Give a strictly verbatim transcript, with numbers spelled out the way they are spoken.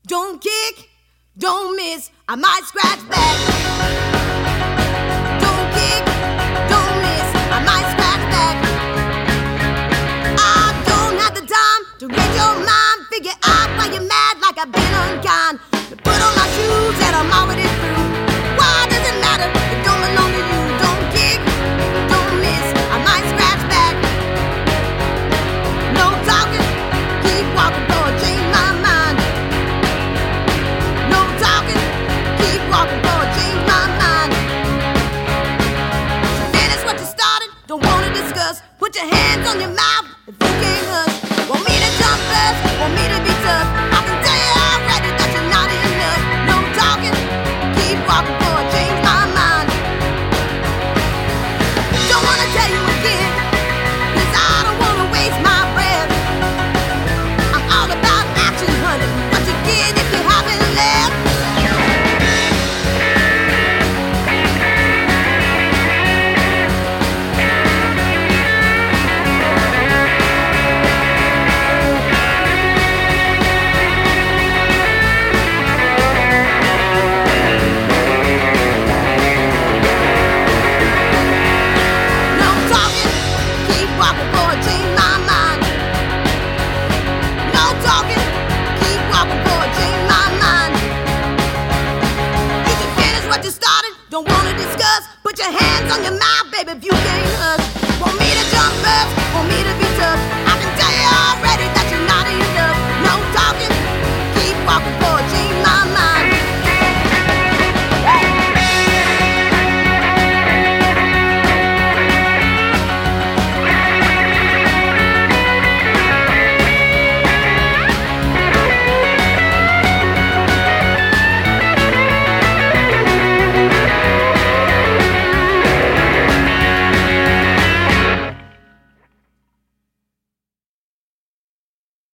Don't kick, don't miss, I might scratch back. Don't kick, don't miss, I might scratch back. I don't have the time to read your mind, figure out why you're mad like I've been unkind. To put on my shoes and I'm already through. Why does it matter? It don't belong to you. Don't kick, don't miss, I might scratch back. No talking, keep walking, boy, change my mind. No talking, keep walking, boy, change my mind. Finish what you started, don't wanna discuss. Put your hands on your mouth if you can't hush. Want me to jump first, want me to be tough. I can tell you already that you're not enough. No talking, keep walking, boy, change my mind. Don't wanna tell you again, 'cause I don't wanna waste my breath. I'm all about action, honey. What you get if you haven't left? No talking, keep walking, boy, change my mind. No talking, keep walking, boy, change my mind. You can finish what you started, don't wanna discuss. Put your hands on your mouth, baby, if you can't hush. Want me to jump first, want me to be tough.